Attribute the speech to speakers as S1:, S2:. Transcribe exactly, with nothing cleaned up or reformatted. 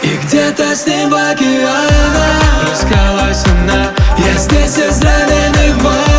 S1: И где-то с ним в океанах раскалась она. Я здесь из раненых волн.